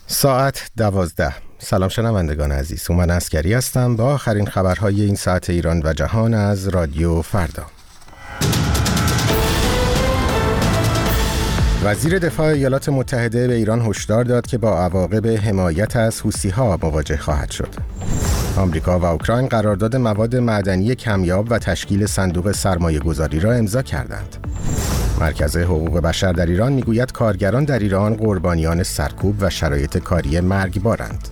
ساعت 12. سلام شنوندگان عزیز، هومن عسکری هستم با آخرین خبرهای این ساعت ایران و جهان از رادیو فردا. وزیر دفاع ایالات متحده به ایران هشدار داد که با عواقب حمایت از حوثی‌ها مواجه خواهد شد. آمریکا و اوکراین قرارداد مواد معدنی کمیاب و تشکیل صندوق سرمایه‌گذاری را امضا کردند. مرکز حقوق بشر در ایران میگوید کارگران در ایران قربانیان سرکوب و شرایط کاری مرگبارند.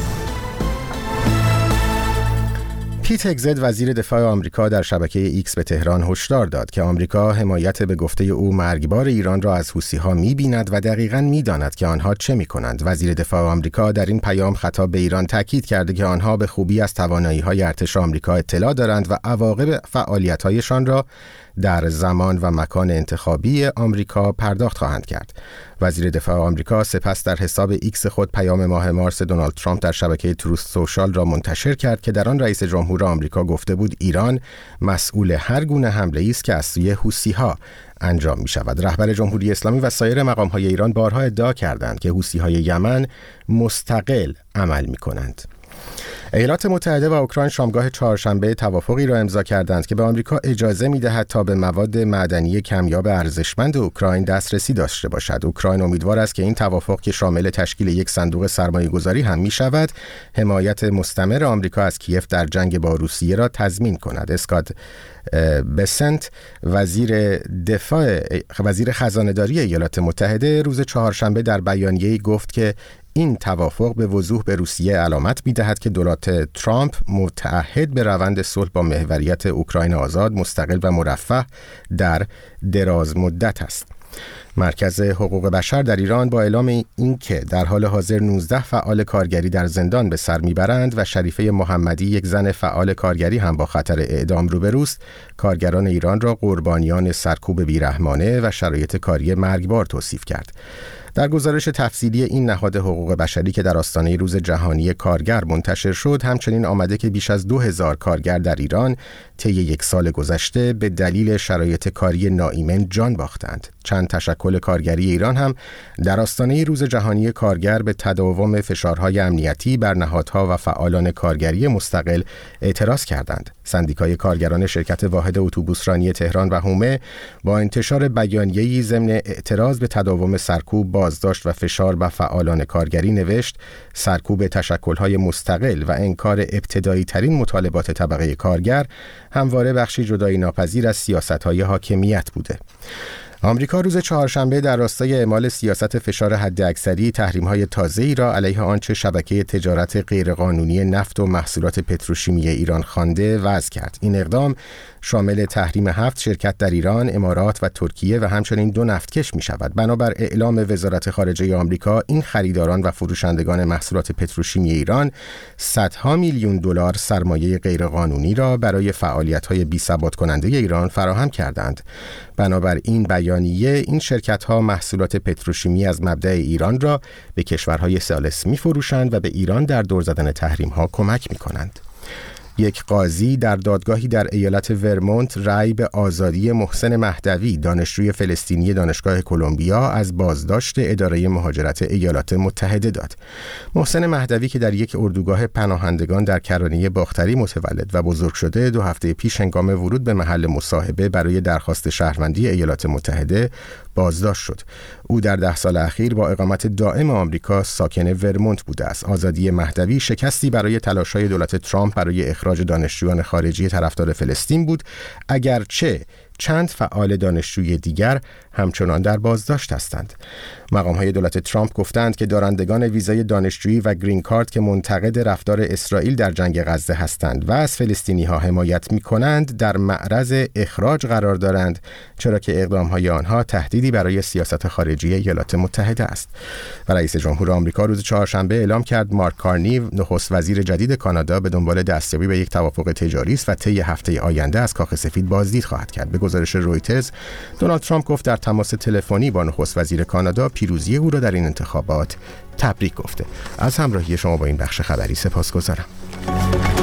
پیت هگزت وزیر دفاع آمریکا در شبکه ایکس به تهران هشدار داد که آمریکا حمایت به گفته او مرگبار ایران را از حوثی‌ها می‌بیند و دقیقاً می‌داند که آنها چه می‌کنند. وزیر دفاع آمریکا در این پیام خطاب به ایران تاکید کرده که آنها به خوبی از توانایی‌های ارتش آمریکا اطلاع دارند و عواقب فعالیت‌هایشان را در زمان و مکان انتخابی آمریکا پرداخت خواهند کرد. وزیر دفاع آمریکا سپس در حساب ایکس خود پیام ماه مارس دونالد ترامپ در شبکه تروث سوشال را منتشر کرد که در آن رئیس جمهور آمریکا گفته بود ایران مسئول هر گونه حمله‌ای است که از سوی حوثی‌ها انجام می شود. رهبر جمهوری اسلامی و سایر مقام‌های ایران بارها ادعا کردند که حوثی‌های یمن مستقل عمل می کنند. ایالات متحده و اوکراین شامگاه چهارشنبه توافقی را امضا کردند که به آمریکا اجازه می‌دهد تا به مواد معدنی کمیاب ارزشمند اوکراین دسترسی داشته باشد. اوکراین امیدوار است که این توافق که شامل تشکیل یک صندوق سرمایه‌گذاری هم می‌شود، حمایت مستمر آمریکا از کیف در جنگ با روسیه را تضمین کند. اسکات بسنت وزیر خزانه‌داری ایالات متحده روز چهارشنبه در بیانیه‌ای گفت که این توافق به وضوح به روسیه علامت می‌دهد که دولت ترامپ متعهد به روند صلح با محوریت اوکراین آزاد، مستقل و مرفه در دراز مدت است. مرکز حقوق بشر در ایران با اعلام اینکه در حال حاضر 19 فعال کارگری در زندان به سر میبرند و شریفه محمدی یک زن فعال کارگری هم با خطر اعدام روبروست، کارگران ایران را قربانیان سرکوب بیرحمانه و شرایط کاری مرگبار توصیف کرد. در گزارش تفصیلی این نهاد حقوق بشری که در آستانه روز جهانی کارگر منتشر شد، همچنین آمده که بیش از 2000 کارگر در ایران طی یک سال گذشته به دلیل شرایط کاری ناایمن جان باختند. چند تشکل کارگری ایران هم در آستانه روز جهانی کارگر به تداوم فشارهای امنیتی بر نهادها و فعالان کارگری مستقل اعتراض کردند. سندیکای کارگران شرکت واحد اتوبوسرانی تهران و حومه با انتشار بیانیه‌ای ضمن اعتراض به تداوم سرکوب، بازداشت و فشار بر فعالان کارگری نوشت: سرکوب تشکل‌های مستقل و انکار ابتدایی ترین مطالبات طبقه کارگر همواره بخشی جدایی ناپذیر از سیاست‌های حاکمیت بوده. آمریکا روز چهارشنبه در راستای اعمال سیاست فشار حداکثری تحریم‌های تازه‌ای را علیه آنچه شبکه تجارت غیرقانونی نفت و محصولات پتروشیمی ایران خوانده وضع کرد. این اقدام شامل تحریم 7 شرکت در ایران، امارات و ترکیه و همچنین 2 نفتکش می‌شود. بنابر اعلام وزارت خارجه آمریکا، این خریداران و فروشندگان محصولات پتروشیمی ایران صدها میلیون دلار سرمایه غیرقانونی را برای فعالیت‌های بی‌ثبات کننده ایران فراهم کردند. بنابر این بیانیه، این شرکت‌ها محصولات پتروشیمی از مبدأ ایران را به کشورهای ثالث می‌فروشند و به ایران در دور زدن تحریم‌ها کمک می‌کنند. یک قاضی در دادگاهی در ایالت ورمونت رأی به آزادی محسن مهدوی، دانشجوی فلسطینی دانشگاه کلمبیا، از بازداشت اداره مهاجرت ایالات متحده داد. محسن مهدوی که در یک اردوگاه پناهندگان در کرانه باختری متولد و بزرگ شده، 2 هفته پیش هنگام ورود به محل مصاحبه برای درخواست شهروندی ایالات متحده بازداشت شد. او در 10 سال اخیر با اقامت دائم آمریکا ساکن ورمونت بوده است. آزادی مهدوی شکستی برای تلاش‌های دولت ترامپ برای اخراج دانشجویان خارجی طرفدار فلسطین بود، اگرچه چند فعال دانشجوی دیگر همچنان در بازداشت هستند. مقام‌های دولت ترامپ گفتند که دارندگان ویزای دانشجویی و گرین کارت که منتقد رفتار اسرائیل در جنگ غزه هستند و از فلسطینی‌ها حمایت می‌کنند در معرض اخراج قرار دارند، چرا که اقدام‌های آنها تهدیدی برای سیاست خارجی ایالات متحده است. و رئیس جمهور آمریکا روز چهارشنبه اعلام کرد مارک کارنی، نخست وزیر جدید کانادا، به دنبال دستیابی به یک توافق تجاری است و طی هفته آینده از کاخ سفید بازدید خواهد کرد. به گزارش رویترز، دونالد ترامپ گفت در تماس تلفنی با نخست وزیر کانادا پیروزی او را در این انتخابات تبریک گفته. از همراهی شما با این بخش خبری سپاسگزارم.